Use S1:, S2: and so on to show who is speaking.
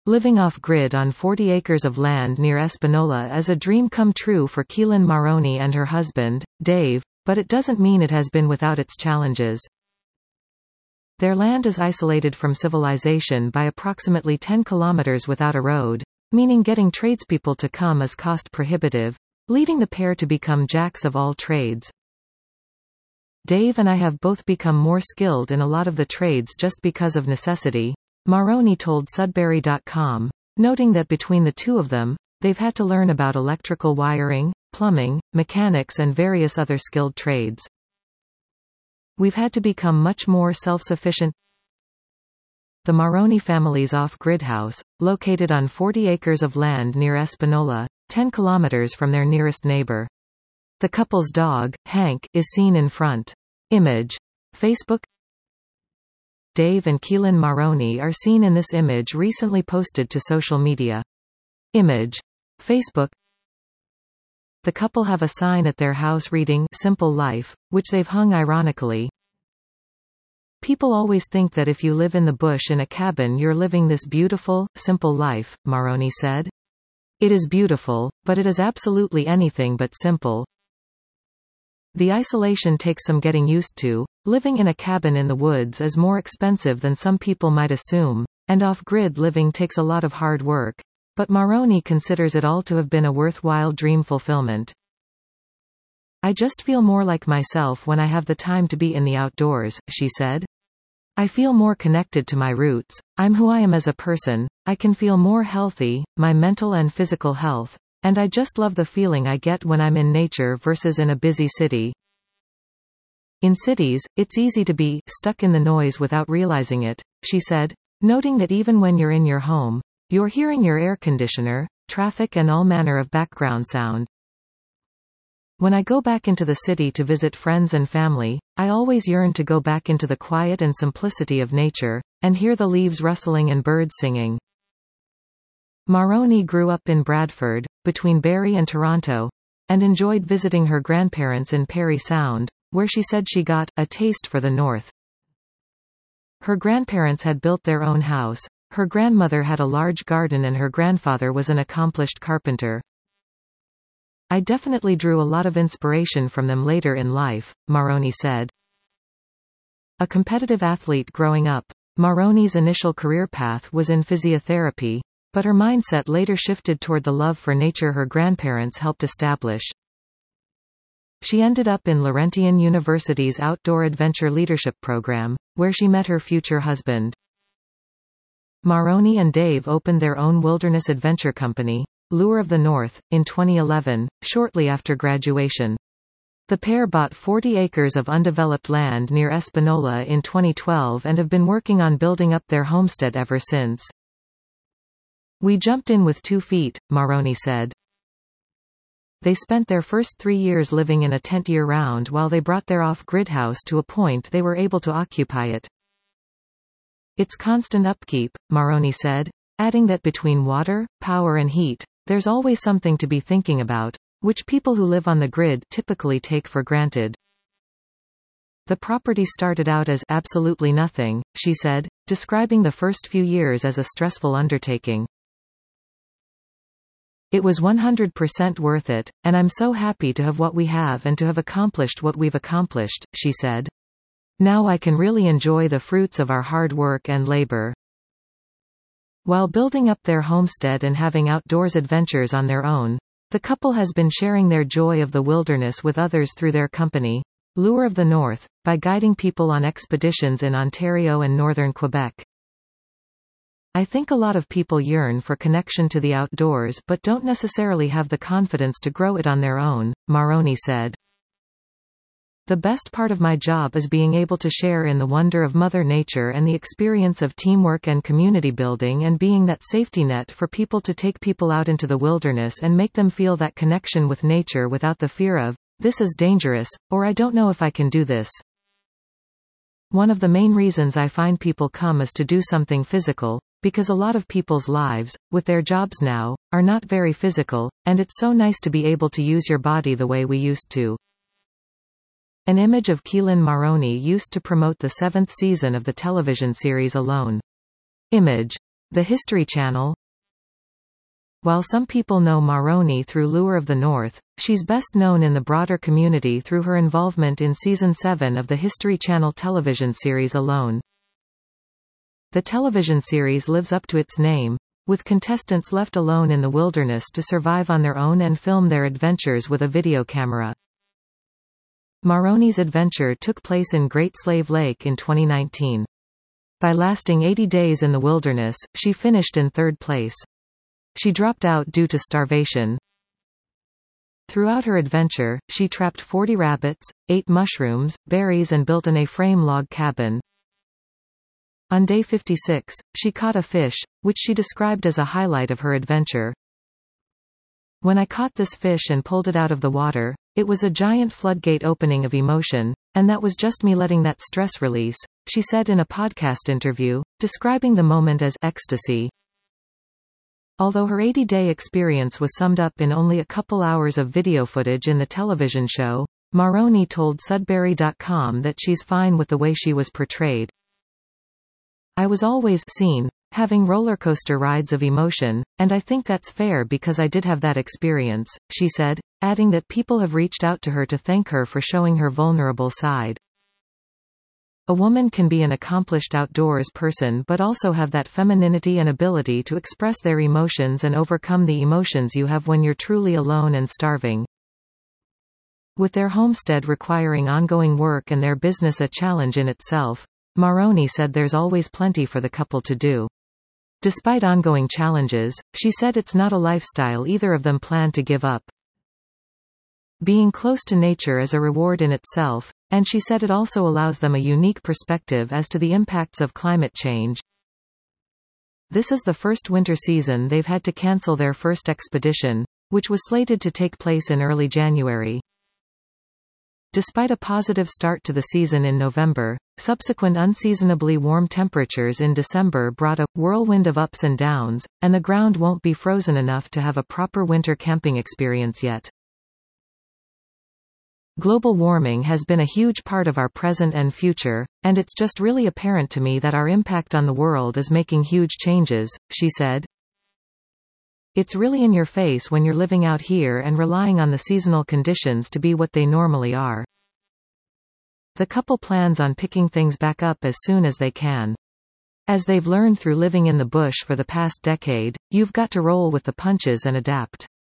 S1: Living off-grid on 40 acres of land near Espanola is a dream come true for Keelan Maroney and her husband, Dave, but it doesn't mean it has been without its challenges. Their land is isolated from civilization by approximately 10 kilometers without a road, meaning getting tradespeople to come is cost prohibitive, leading the pair to become jacks of all trades. Dave and I have both become more skilled in a lot of the trades just because of necessity, Maroney told Sudbury.com, noting that between the two of them, they've had to learn about electrical wiring, plumbing, mechanics and various other skilled trades. We've had to become much more self-sufficient. The Maroney family's off-grid house, located on 40 acres of land near Espanola, 10 kilometers from their nearest neighbor. The couple's dog, Hank, is seen in front. Image. Facebook. Dave and Keelan Maroney are seen in this image recently posted to social media. Image. Facebook. The couple have a sign at their house reading "Simple Life," which they've hung ironically. People always think that if you live in the bush in a cabin you're living this beautiful, simple life, Maroney said. It is beautiful, but it is absolutely anything but simple. The isolation takes some getting used to. Living in a cabin in the woods is more expensive than some people might assume, and off-grid living takes a lot of hard work. But Maroney considers it all to have been a worthwhile dream fulfillment. I just feel more like myself when I have the time to be in the outdoors, she said. I feel more connected to my roots. I'm who I am as a person. I can feel more healthy, my mental and physical health. And I just love the feeling I get when I'm in nature versus in a busy city. In cities, it's easy to be stuck in the noise without realizing it, she said, noting that even when you're in your home, you're hearing your air conditioner, traffic and all manner of background sound. When I go back into the city to visit friends and family, I always yearn to go back into the quiet and simplicity of nature, and hear the leaves rustling and birds singing. Maroney grew up in Bradford, between Barrie and Toronto, and enjoyed visiting her grandparents in Parry Sound, where she said she got a taste for the north. Her grandparents had built their own house, her grandmother had a large garden and her grandfather was an accomplished carpenter. I definitely drew a lot of inspiration from them later in life, Maroney said. A competitive athlete growing up, Maroney's initial career path was in physiotherapy, but her mindset later shifted toward the love for nature her grandparents helped establish. She ended up in Laurentian University's Outdoor Adventure Leadership program, where she met her future husband. Maroney and Dave opened their own wilderness adventure company, Lure of the North, in 2011, shortly after graduation. The pair bought 40 acres of undeveloped land near Espanola in 2012 and have been working on building up their homestead ever since. We jumped in with 2 feet, Maroney said. They spent their first 3 years living in a tent year-round while they brought their off-grid house to a point they were able to occupy it. It's constant upkeep, Maroney said, adding that between water, power and heat, there's always something to be thinking about, which people who live on the grid typically take for granted. The property started out as absolutely nothing, she said, describing the first few years as a stressful undertaking. It was 100% worth it, and I'm so happy to have what we have and to have accomplished what we've accomplished, she said. Now I can really enjoy the fruits of our hard work and labor. While building up their homestead and having outdoors adventures on their own, the couple has been sharing their joy of the wilderness with others through their company, Lure of the North, by guiding people on expeditions in Ontario and northern Quebec. I think a lot of people yearn for connection to the outdoors but don't necessarily have the confidence to grow it on their own, Maroney said. The best part of my job is being able to share in the wonder of Mother Nature and the experience of teamwork and community building and being that safety net for people to take people out into the wilderness and make them feel that connection with nature without the fear of, this is dangerous, or I don't know if I can do this. One of the main reasons I find people come is to do something physical, because a lot of people's lives, with their jobs now, are not very physical, and it's so nice to be able to use your body the way we used to. An image of Keelan Maroney used to promote the 7th season of the television series Alone. Image. The History Channel. While some people know Maroney through Lure of the North, she's best known in the broader community through her involvement in Season 7 of the History Channel television series Alone. The television series lives up to its name, with contestants left alone in the wilderness to survive on their own and film their adventures with a video camera. Maroney's adventure took place in Great Slave Lake in 2019. By lasting 80 days in the wilderness, she finished in third place. She dropped out due to starvation. Throughout her adventure, she trapped 40 rabbits, ate mushrooms, berries and built an A-frame log cabin. On day 56, she caught a fish, which she described as a highlight of her adventure. When I caught this fish and pulled it out of the water, it was a giant floodgate opening of emotion, and that was just me letting that stress release, she said in a podcast interview, describing the moment as ecstasy. Although her 80-day experience was summed up in only a couple hours of video footage in the television show, Maroney told Sudbury.com that she's fine with the way she was portrayed. I was always seen having rollercoaster rides of emotion, and I think that's fair because I did have that experience, she said, adding that people have reached out to her to thank her for showing her vulnerable side. A woman can be an accomplished outdoors person but also have that femininity and ability to express their emotions and overcome the emotions you have when you're truly alone and starving. With their homestead requiring ongoing work and their business a challenge in itself, Maroney said there's always plenty for the couple to do. Despite ongoing challenges, she said it's not a lifestyle either of them plan to give up. Being close to nature is a reward in itself, and she said it also allows them a unique perspective as to the impacts of climate change. This is the first winter season they've had to cancel their first expedition, which was slated to take place in early January. Despite a positive start to the season in November, subsequent unseasonably warm temperatures in December brought a whirlwind of ups and downs, and the ground won't be frozen enough to have a proper winter camping experience yet. Global warming has been a huge part of our present and future, and it's just really apparent to me that our impact on the world is making huge changes, she said. It's really in your face when you're living out here and relying on the seasonal conditions to be what they normally are. The couple plans on picking things back up as soon as they can. As they've learned through living in the bush for the past decade, you've got to roll with the punches and adapt.